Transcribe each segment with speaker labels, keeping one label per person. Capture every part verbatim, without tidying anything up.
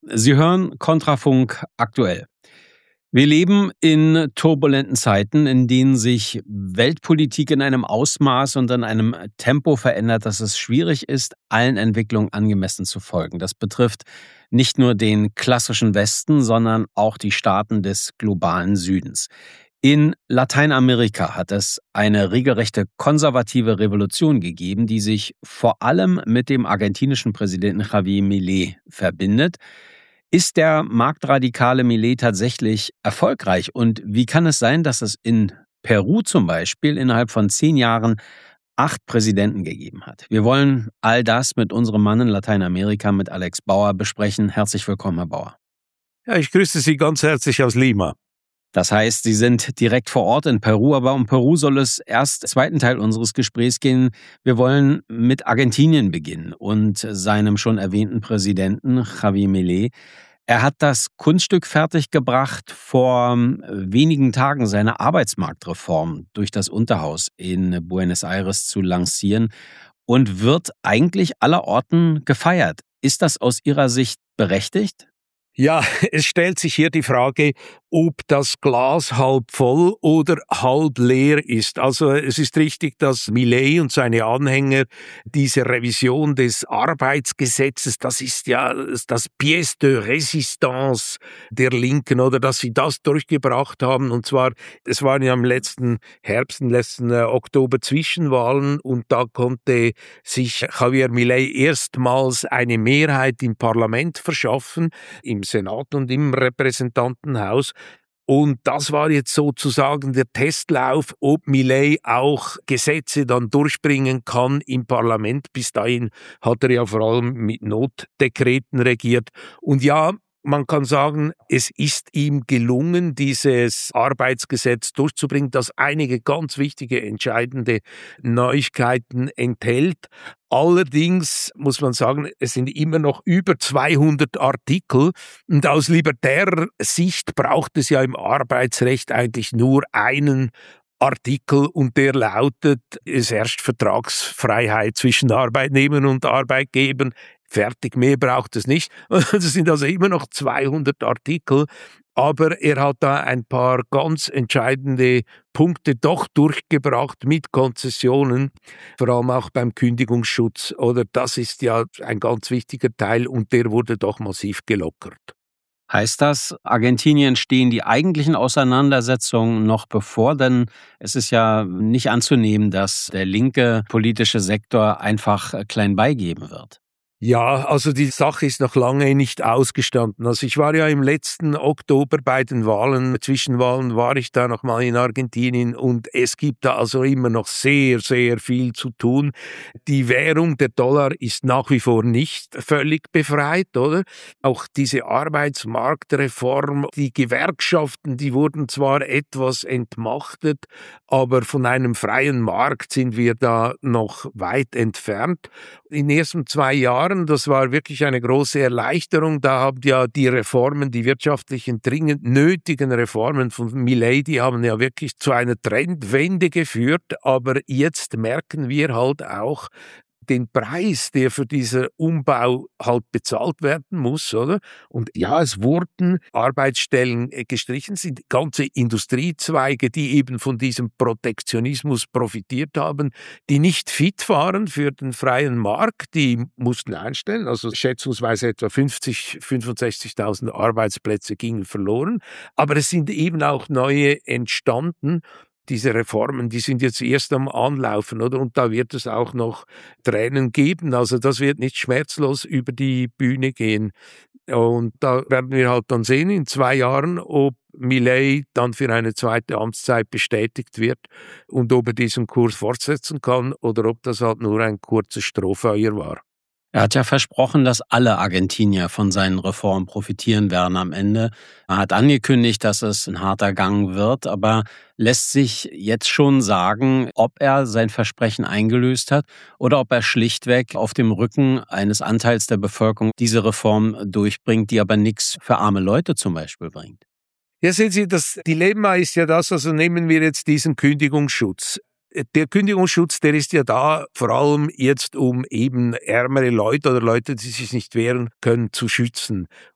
Speaker 1: Sie hören Kontrafunk aktuell. Wir leben in turbulenten Zeiten, in denen sich Weltpolitik in einem Ausmaß und in einem Tempo verändert, dass es schwierig ist, allen Entwicklungen angemessen zu folgen. Das betrifft nicht nur den klassischen Westen, sondern auch die Staaten des globalen Südens. In Lateinamerika hat es eine regelrechte konservative Revolution gegeben, die sich vor allem mit dem argentinischen Präsidenten Javier Milei verbindet. Ist der marktradikale Milei tatsächlich erfolgreich? Und wie kann es sein, dass es in Peru zum Beispiel innerhalb von zehn Jahren acht Präsidenten gegeben hat? Wir wollen all das mit unserem Mann in Lateinamerika, mit Alex Bauer, besprechen. Herzlich willkommen, Herr Bauer.
Speaker 2: Ja, ich grüße Sie ganz herzlich aus Lima.
Speaker 1: Das heißt, Sie sind direkt vor Ort in Peru, aber um Peru soll es erst im zweiten Teil unseres Gesprächs gehen. Wir wollen mit Argentinien beginnen und seinem schon erwähnten Präsidenten Javier Milei. Er hat das Kunststück fertiggebracht, vor wenigen Tagen seine Arbeitsmarktreform durch das Unterhaus in Buenos Aires zu lancieren und wird eigentlich allerorten gefeiert. Ist das aus Ihrer Sicht berechtigt?
Speaker 2: Ja, es stellt sich hier die Frage, ob das Glas halb voll oder halb leer ist. Also es ist richtig, dass Milei und seine Anhänger diese Revision des Arbeitsgesetzes, das ist ja das Pièce de Résistance der Linken, oder dass sie das durchgebracht haben. Und zwar, es waren ja im letzten Herbst, im letzten äh, Oktober Zwischenwahlen und da konnte sich Javier Milei erstmals eine Mehrheit im Parlament verschaffen, im Senat und im Repräsentantenhaus. Und das war jetzt sozusagen der Testlauf, ob Milei auch Gesetze dann durchbringen kann im Parlament. Bis dahin hat er ja vor allem mit Notdekreten regiert. Und ja, man kann sagen, es ist ihm gelungen, dieses Arbeitsgesetz durchzubringen, das einige ganz wichtige, entscheidende Neuigkeiten enthält. Allerdings muss man sagen, es sind immer noch über zweihundert Artikel und aus libertärer Sicht braucht es ja im Arbeitsrecht eigentlich nur einen Artikel und der lautet, es herrscht Vertragsfreiheit zwischen Arbeitnehmern und Arbeitgebern. Fertig, mehr braucht es nicht. Es sind also immer noch zweihundert Artikel, aber er hat da ein paar ganz entscheidende Punkte doch durchgebracht mit Konzessionen, vor allem auch beim Kündigungsschutz. Oder das ist ja ein ganz wichtiger Teil und der wurde doch massiv gelockert.
Speaker 1: Heißt das, Argentinien stehen die eigentlichen Auseinandersetzungen noch bevor? Denn es ist ja nicht anzunehmen, dass der linke politische Sektor einfach klein beigeben wird.
Speaker 2: Ja, also die Sache ist noch lange nicht ausgestanden. Also ich war ja im letzten Oktober bei den Wahlen, Zwischenwahlen war ich da noch mal in Argentinien und es gibt da also immer noch sehr, sehr viel zu tun. Die Währung, der Dollar, ist nach wie vor nicht völlig befreit, oder? Auch diese Arbeitsmarktreform, die Gewerkschaften, die wurden zwar etwas entmachtet, aber von einem freien Markt sind wir da noch weit entfernt. In den ersten zwei Jahren, das war wirklich eine große Erleichterung. Da haben ja die Reformen, die wirtschaftlichen, dringend nötigen Reformen von Milei, die haben ja wirklich zu einer Trendwende geführt. Aber jetzt merken wir halt auch den Preis, der für diesen Umbau halt bezahlt werden muss, oder? Und ja, es wurden Arbeitsstellen gestrichen, sind ganze Industriezweige, die eben von diesem Protektionismus profitiert haben, die nicht fit waren für den freien Markt, die mussten einstellen, also schätzungsweise etwa fünfzig, fünfundsechzigtausend Arbeitsplätze gingen verloren, aber es sind eben auch neue entstanden. Diese Reformen, die sind jetzt erst am Anlaufen, oder? Und da wird es auch noch Tränen geben. Also das wird nicht schmerzlos über die Bühne gehen. Und da werden wir halt dann sehen in zwei Jahren, ob Milei dann für eine zweite Amtszeit bestätigt wird und ob er diesen Kurs fortsetzen kann oder ob das halt nur ein kurzes Strohfeuer war.
Speaker 1: Er hat ja versprochen, dass alle Argentinier von seinen Reformen profitieren werden am Ende. Er hat angekündigt, dass es ein harter Gang wird, aber lässt sich jetzt schon sagen, ob er sein Versprechen eingelöst hat oder ob er schlichtweg auf dem Rücken eines Anteils der Bevölkerung diese Reform durchbringt, die aber nichts für arme Leute zum Beispiel bringt.
Speaker 2: Ja, sehen Sie, das Dilemma ist ja das, also nehmen wir jetzt diesen Kündigungsschutz. Der Kündigungsschutz, der ist ja da vor allem jetzt, um eben ärmere Leute oder Leute, die sich nicht wehren können, zu schützen.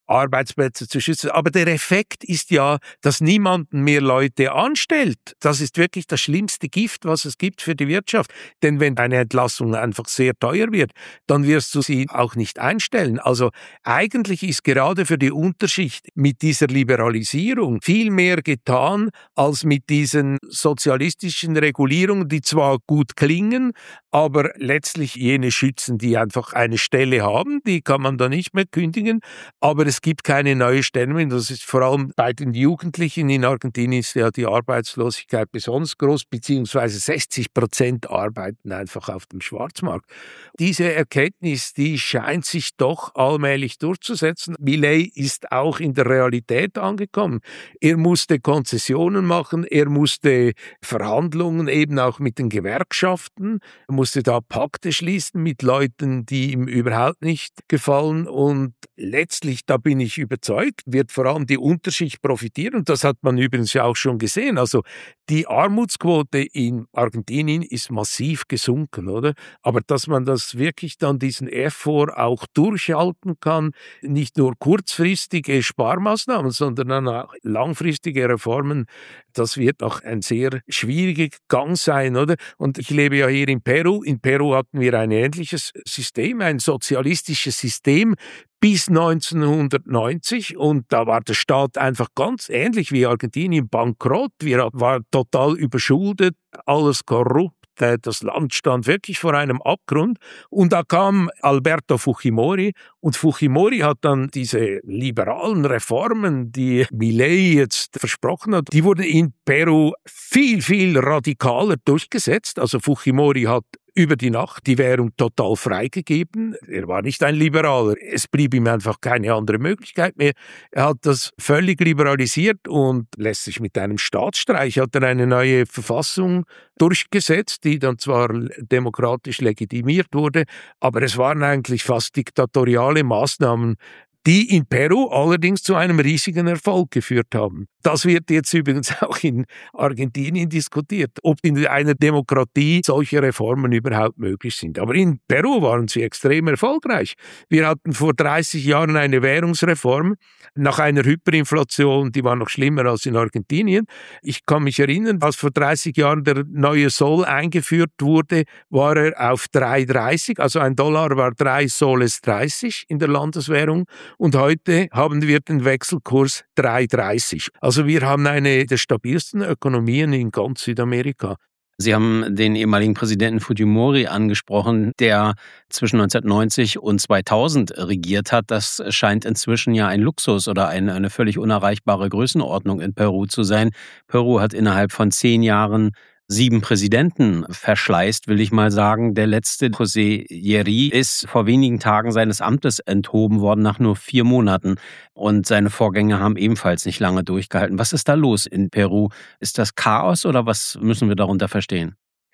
Speaker 2: Arbeitsplätze zu schützen. Aber der Effekt ist ja, dass niemanden mehr Leute anstellt. Das ist wirklich das schlimmste Gift, was es gibt für die Wirtschaft. Denn wenn eine Entlassung einfach sehr teuer wird, dann wirst du sie auch nicht einstellen. Also eigentlich ist gerade für die Unterschicht mit dieser Liberalisierung viel mehr getan, als mit diesen sozialistischen Regulierungen, die zwar gut klingen, aber letztlich jene schützen, die einfach eine Stelle haben, die kann man dann nicht mehr kündigen, aber es gibt keine neue Stelle mehr. Das ist vor allem bei den Jugendlichen in Argentinien ist ja die Arbeitslosigkeit besonders groß, beziehungsweise sechzig Prozent arbeiten einfach auf dem Schwarzmarkt. Diese Erkenntnis, die scheint sich doch allmählich durchzusetzen. Milei ist auch in der Realität angekommen. Er musste Konzessionen machen, er musste Verhandlungen eben auch mit den Gewerkschaften, er musste da Pakte schließen mit Leuten, die ihm überhaupt nicht gefallen und letztlich, da bin ich überzeugt, wird vor allem die Unterschicht profitieren und das hat man übrigens ja auch schon gesehen. Also die Armutsquote in Argentinien ist massiv gesunken, oder? Aber dass man das wirklich dann diesen Effort auch durchhalten kann, nicht nur kurzfristige Sparmaßnahmen, sondern dann auch langfristige Reformen, das wird auch ein sehr schwieriger Gang sein, oder? Und ich lebe ja hier in Peru. In Peru hatten wir ein ähnliches System, ein sozialistisches System bis neunzehnhundertneunzig und da war der Staat einfach ganz ähnlich wie Argentinien bankrott. Wir waren total überschuldet, alles korrupt. Das Land stand wirklich vor einem Abgrund und da kam Alberto Fujimori und Fujimori hat dann diese liberalen Reformen, die Milei jetzt versprochen hat, die wurden in Peru viel, viel radikaler durchgesetzt. Also Fujimori hat über die Nacht die Währung total freigegeben. Er war nicht ein Liberaler. Es blieb ihm einfach keine andere Möglichkeit mehr. Er hat das völlig liberalisiert und lässt sich mit einem Staatsstreich hat er eine neue Verfassung durchgesetzt, die dann zwar demokratisch legitimiert wurde, aber es waren eigentlich fast diktatoriale Maßnahmen, die in Peru allerdings zu einem riesigen Erfolg geführt haben. Das wird jetzt übrigens auch in Argentinien diskutiert, ob in einer Demokratie solche Reformen überhaupt möglich sind. Aber in Peru waren sie extrem erfolgreich. Wir hatten vor dreißig Jahren eine Währungsreform nach einer Hyperinflation, die war noch schlimmer als in Argentinien. Ich kann mich erinnern, als vor dreißig Jahren der neue Sol eingeführt wurde, war er auf drei Komma dreißig, also ein Dollar war drei Soles dreißig in der Landeswährung. Und heute haben wir den Wechselkurs drei Komma dreißig. Also wir haben eine der stabilsten Ökonomien in ganz Südamerika.
Speaker 1: Sie haben den ehemaligen Präsidenten Fujimori angesprochen, der zwischen neunzehnhundertneunzig und zweitausend regiert hat. Das scheint inzwischen ja ein Luxus oder eine, eine völlig unerreichbare Größenordnung in Peru zu sein. Peru hat innerhalb von zehn Jahren sieben Präsidenten verschleißt, will ich mal sagen. Der letzte, José Yerri, ist vor wenigen Tagen seines Amtes enthoben worden nach nur vier Monaten. Und seine Vorgänger haben ebenfalls nicht lange durchgehalten. Was ist da los in Peru? Ist das Chaos oder was müssen wir darunter verstehen?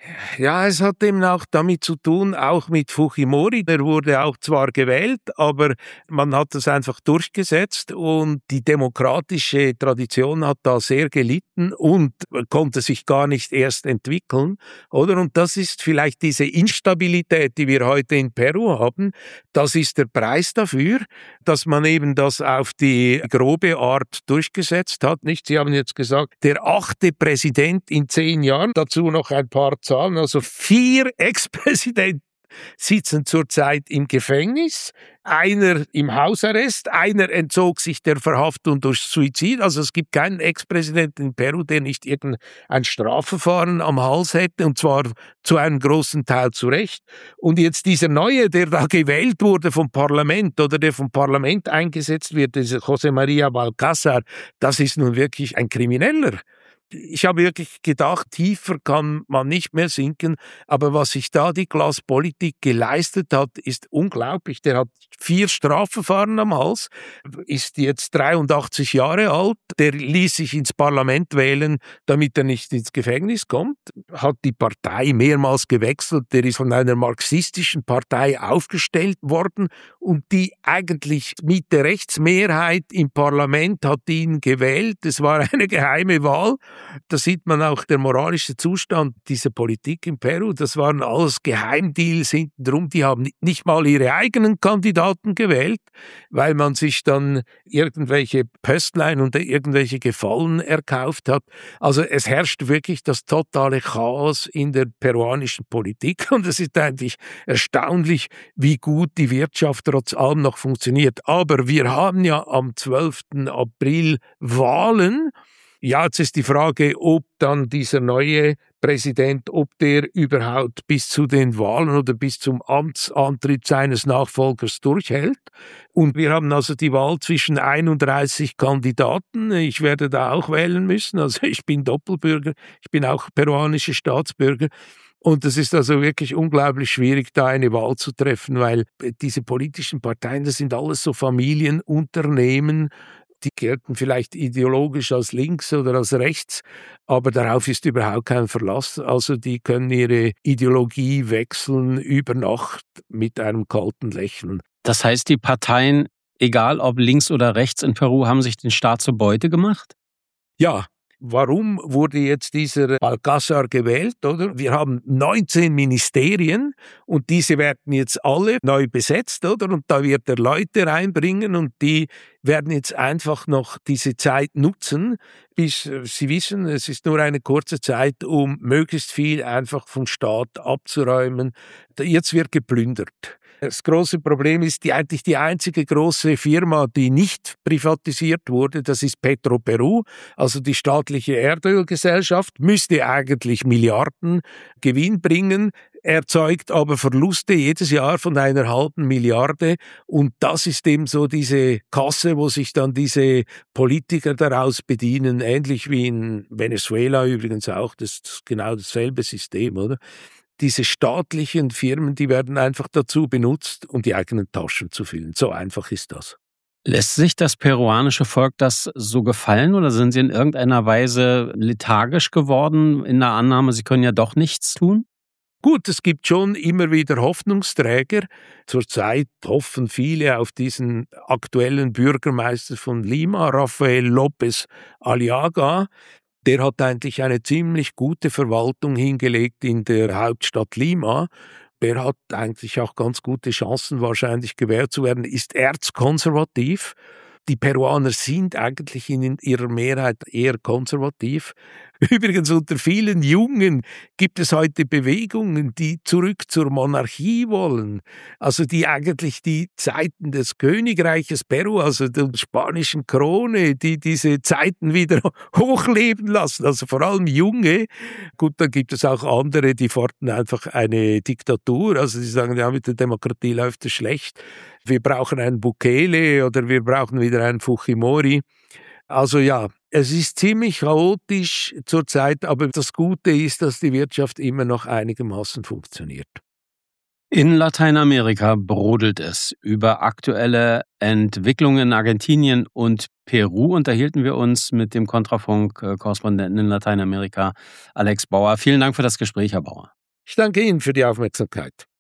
Speaker 2: Ja, es hat eben auch damit zu tun, auch mit Fujimori. Der wurde auch zwar gewählt, aber man hat das einfach durchgesetzt und die demokratische Tradition hat da sehr gelitten und konnte sich gar nicht erst entwickeln, oder? Und das ist vielleicht diese Instabilität, die wir heute in Peru haben. Das ist der Preis dafür, dass man eben das auf die grobe Art durchgesetzt hat. Nicht? Sie haben jetzt gesagt, der achte Präsident in zehn Jahren, dazu noch ein paar Zahlen, also vier Ex-Präsidenten sitzen zurzeit im Gefängnis, einer im Hausarrest, einer entzog sich der Verhaftung durch Suizid. Also es gibt keinen Ex-Präsidenten in Peru, der nicht irgendein Strafverfahren am Hals hätte, und zwar zu einem großen Teil zu Recht. Und jetzt dieser Neue, der da gewählt wurde vom Parlament oder der vom Parlament eingesetzt wird, dieser José María Balcázar, das ist nun wirklich ein Krimineller. Ich habe wirklich gedacht, tiefer kann man nicht mehr sinken, aber was sich da die Klassenpolitik geleistet hat, ist unglaublich. Der hat vier Strafverfahren am Hals, ist jetzt dreiundachtzig Jahre alt, der ließ sich ins Parlament wählen, damit er nicht ins Gefängnis kommt, hat die Partei mehrmals gewechselt, der ist von einer marxistischen Partei aufgestellt worden und die eigentlich Mitte-Rechts-Mehrheit im Parlament hat ihn gewählt, es war eine geheime Wahl. Da sieht man auch der moralische Zustand dieser Politik in Peru. Das waren alles Geheimdeals hinten drum. Die haben nicht mal ihre eigenen Kandidaten gewählt, weil man sich dann irgendwelche Pöstlein und irgendwelche Gefallen erkauft hat. Also es herrscht wirklich das totale Chaos in der peruanischen Politik und es ist eigentlich erstaunlich, wie gut die Wirtschaft trotz allem noch funktioniert. Aber wir haben ja am zwölften April Wahlen. Ja, jetzt ist die Frage, ob dann dieser neue Präsident, ob der überhaupt bis zu den Wahlen oder bis zum Amtsantritt seines Nachfolgers durchhält. Und wir haben also die Wahl zwischen einunddreißig Kandidaten. Ich werde da auch wählen müssen. Also ich bin Doppelbürger, ich bin auch peruanischer Staatsbürger. Und es ist also wirklich unglaublich schwierig, da eine Wahl zu treffen, weil diese politischen Parteien, das sind alles so Familienunternehmen, die gelten vielleicht ideologisch als links oder als rechts, aber darauf ist überhaupt kein Verlass. Also die können ihre Ideologie wechseln über Nacht mit einem kalten Lächeln.
Speaker 1: Das heißt, die Parteien, egal ob links oder rechts in Peru, haben sich den Staat zur Beute gemacht?
Speaker 2: Ja. Warum wurde jetzt dieser Alcázar gewählt, oder? Wir haben neunzehn Ministerien und diese werden jetzt alle neu besetzt, oder? Und da wird er Leute reinbringen und die werden jetzt einfach noch diese Zeit nutzen, bis sie wissen, es ist nur eine kurze Zeit, um möglichst viel einfach vom Staat abzuräumen. Jetzt wird geplündert. Das große Problem ist, die eigentlich die einzige große Firma, die nicht privatisiert wurde, das ist Petroperú, also die staatliche Erdölgesellschaft, müsste eigentlich Milliarden Gewinn bringen, erzeugt aber Verluste jedes Jahr von einer halben Milliarde und das ist eben so diese Kasse, wo sich dann diese Politiker daraus bedienen, ähnlich wie in Venezuela übrigens auch, das ist genau dasselbe System, oder? Diese staatlichen Firmen, die werden einfach dazu benutzt, um die eigenen Taschen zu füllen. So einfach ist das.
Speaker 1: Lässt sich das peruanische Volk das so gefallen oder sind sie in irgendeiner Weise lethargisch geworden in der Annahme, sie können ja doch nichts tun?
Speaker 2: Gut, es gibt schon immer wieder Hoffnungsträger. Zurzeit hoffen viele auf diesen aktuellen Bürgermeister von Lima, Rafael López Aliaga. Der hat eigentlich eine ziemlich gute Verwaltung hingelegt in der Hauptstadt Lima. Der hat eigentlich auch ganz gute Chancen, wahrscheinlich gewählt zu werden, ist erzkonservativ. Die Peruaner sind eigentlich in ihrer Mehrheit eher konservativ. Übrigens unter vielen Jungen gibt es heute Bewegungen, die zurück zur Monarchie wollen. Also die eigentlich die Zeiten des Königreiches Peru, also der spanischen Krone, die diese Zeiten wieder hochleben lassen. Also vor allem Junge. Gut, dann gibt es auch andere, die fordern einfach eine Diktatur. Also die sagen, ja, mit der Demokratie läuft es schlecht. Wir brauchen einen Bukele oder wir brauchen wieder einen Fujimori. Also ja, es ist ziemlich chaotisch zurzeit, aber das Gute ist, dass die Wirtschaft immer noch einigermaßen funktioniert.
Speaker 1: In Lateinamerika brodelt es. Über aktuelle Entwicklungen in Argentinien und Peru unterhielten wir uns mit dem Kontrafunk-Korrespondenten in Lateinamerika, Alex Bauer. Vielen Dank für das Gespräch, Herr Bauer.
Speaker 2: Ich danke Ihnen für die Aufmerksamkeit.